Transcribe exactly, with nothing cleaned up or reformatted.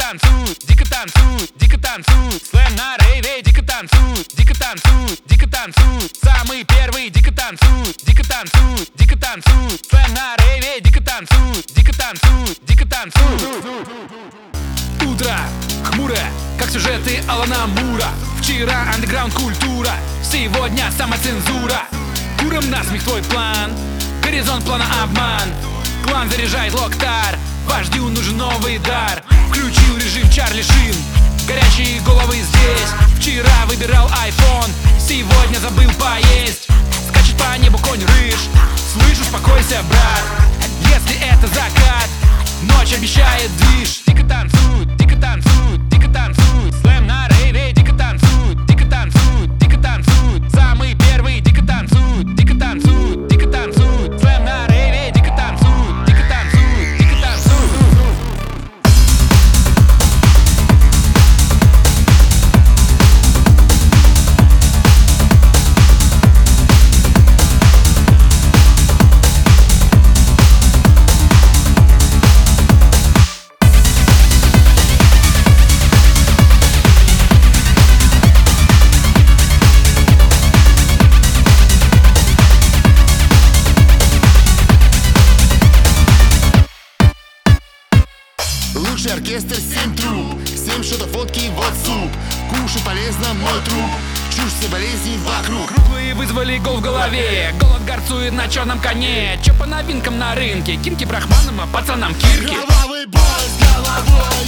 танцуют, дико танцуют, дико танцуют. Слэм на рейве, дико танцуют, дико танцуют, дико танцуют. Самый первый дико танцуют, дико танцуют, дико танцуют. Слэм на рейве, дико танцуют, дико танцуют, дико танцуют. Утро хмурое, как сюжеты Алана Мура. Вчера андеграунд культура, сегодня самоцензура. Куром насмех твой план, горизонт плана обман. Клан заряжает локтар, вождю нужен новый дар. Включил режим Чарли Шин, горячие головы здесь. Вчера выбирал айфон, сегодня забыл поесть. Скачет по небу конь-рыж, слышу, успокойся, брат. Если это закат, ночь обещает движ. Дико танцуют, дико танцуют, дико танцуют. Слэм на рейве, дико танцуют, дико танцуют, дико танцуют. Самый первый дико танцуют, дико танцуют, дико танцуют. Слэм на рейве, дико танцуют, дико танцуют, дико танцуют. Лучший оркестр, семь труб, семь шотов водки, вот суп. Кушай полезно, мой труп, чушь, все болезни вокруг. Круглые вызвали гол в голове, голод горцует на черном коне. Чё по новинкам на рынке, кинки брахманам, а пацанам кирки. Кровавый бой с головой.